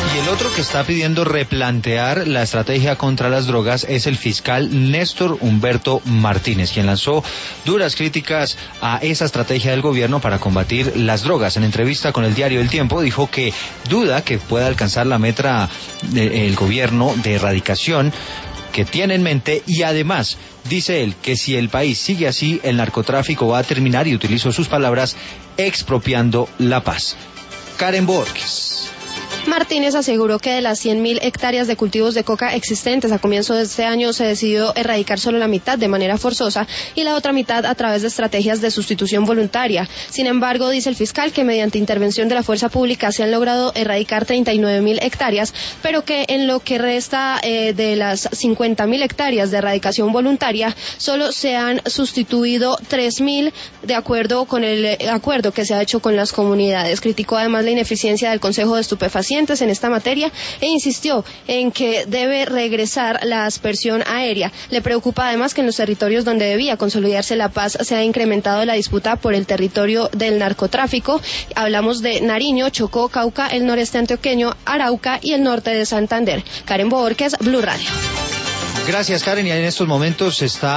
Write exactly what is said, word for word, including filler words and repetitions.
Y el otro que está pidiendo replantear la estrategia contra las drogas es el fiscal Néstor Humberto Martínez, quien lanzó duras críticas a esa estrategia del gobierno para combatir las drogas. En entrevista con el diario El Tiempo dijo que duda que pueda alcanzar la meta del gobierno de erradicación que tiene en mente, y además dice él que si el país sigue así, el narcotráfico va a terminar, y utilizó sus palabras, expropiando la paz. Karen Borges. Martínez aseguró que de las cien mil hectáreas de cultivos de coca existentes a comienzo de este año se decidió erradicar solo la mitad de manera forzosa y la otra mitad a través de estrategias de sustitución voluntaria. Sin embargo, dice el fiscal que mediante intervención de la fuerza pública se han logrado erradicar treinta y nueve mil hectáreas, pero que en lo que resta eh, de las cincuenta mil hectáreas de erradicación voluntaria, solo se han sustituido tres mil de acuerdo con el acuerdo que se ha hecho con las comunidades. Criticó además la ineficiencia del Consejo de Estupefacientes en esta materia e insistió en que debe regresar la aspersión aérea. Le preocupa además que en los territorios donde debía consolidarse la paz se ha incrementado la disputa por el territorio del narcotráfico. Hablamos de Nariño, Chocó, Cauca, el noreste antioqueño, Arauca y el norte de Santander. Karen Borges, Blue Radio. Gracias, Karen, y en estos momentos está